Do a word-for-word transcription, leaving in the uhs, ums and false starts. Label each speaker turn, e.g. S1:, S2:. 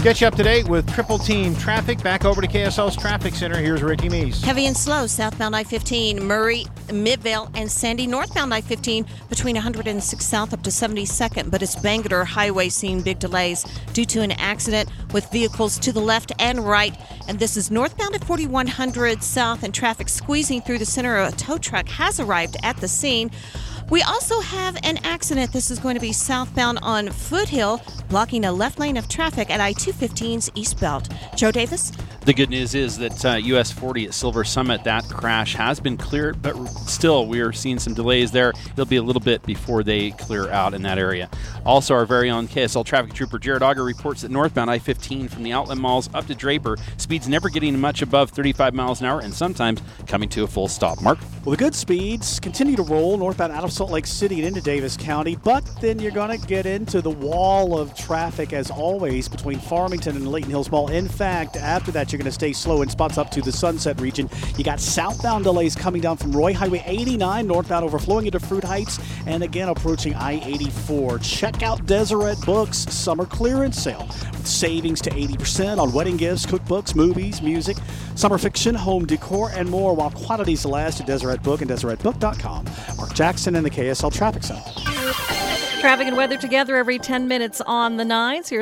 S1: Get you up to date with Triple Team traffic. Back over to K S L's Traffic Center. Here's Ricky Meese.
S2: Heavy and slow southbound I fifteen, Murray, Midvale, and Sandy. Northbound I fifteen between one hundred six South up to seventy-second, but it's Bangalore Highway seeing big delays due to an accident with vehicles to the left and right. And this is northbound at forty-one hundred South, and traffic squeezing through the center. A tow truck has arrived at the scene. We also have an accident. This is going to be southbound on Foothill, blocking a left lane of traffic at I two fifteen's East Belt. Joe Davis?
S3: The good news is that uh, U S forty at Silver Summit, that crash has been cleared, but still we are seeing some delays there. It'll be a little bit before they clear out in that area. Also, our very own K S L traffic trooper Jared Auger reports that northbound I fifteen from the outlet malls up to Draper, speeds never getting much above thirty-five miles an hour and sometimes coming to a full stop. Mark?
S4: Well, the good speeds continue to roll northbound out of Salt Lake City and into Davis County, but then you're going to get into the wall of traffic as always between Farmington and Layton Hills Mall. In fact, after that, you're going to stay slow in spots up to the Sunset region. You got southbound delays coming down from Roy Highway eighty-nine, northbound overflowing into Fruit Heights, and again approaching I eighty-four. Check out Deseret Books summer clearance sale with savings to eighty percent on wedding gifts, cookbooks, movies, music, summer fiction, home decor, and more while quantities last at Deseret Book and deseret book dot com. Mark Jackson in the K S L Traffic Center.
S5: Traffic and weather together every ten minutes on the nines. Here's